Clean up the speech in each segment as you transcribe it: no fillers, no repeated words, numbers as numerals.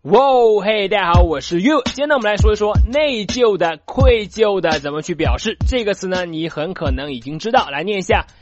哇，嘿，大家好，我是 You。今天呢，我们来说一说内疚的、愧疚的怎么去表示。这个词呢，你很可能已经知道，来念一下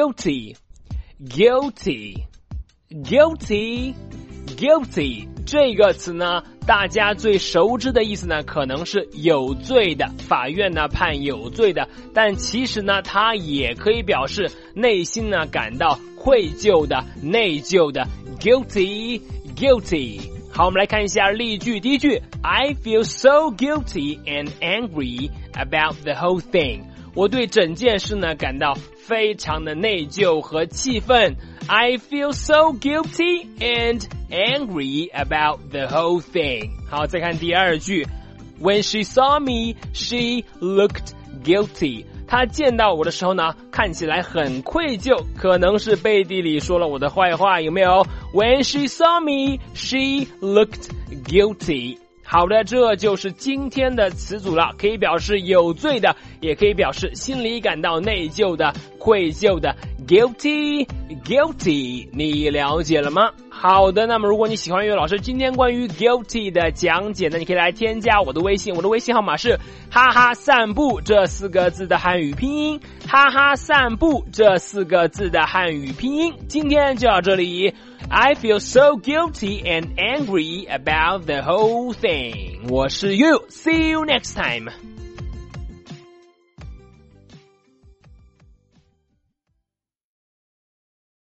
guilty。guilty。guilty。guilty 这个词呢，大家最熟知的意思呢，可能是有罪的，法院呢判有罪的，但其实呢，它也可以表示内心呢感到愧疚的、内疚的 guilty。好，我们来看一下例句。第一句 I feel so guilty and angry about the whole thing。 我对整件事呢感到非常的内疚和气愤。 I feel so guilty and angry about the whole thing。 好，再看第二句 When she saw me, she looked guilty。他见到我的时候呢，看起来很愧疚，可能是背地里说了我的坏话，有没有？ When she saw me, she looked guilty。 好的，这就是今天的词组了，可以表示有罪的，也可以表示心里感到内疚的、愧疚的 guilty。 你了解了吗？好的，那么如果你喜欢岳老师今天关于 guilty 的讲解呢，你可以来添加我的微信，我的微信号码是哈哈散步这4个字的汉语拼音，哈哈散步这4个字的汉语拼音。今天就到这里。I feel so guilty and angry about the whole thing。 我是 You， see you next time。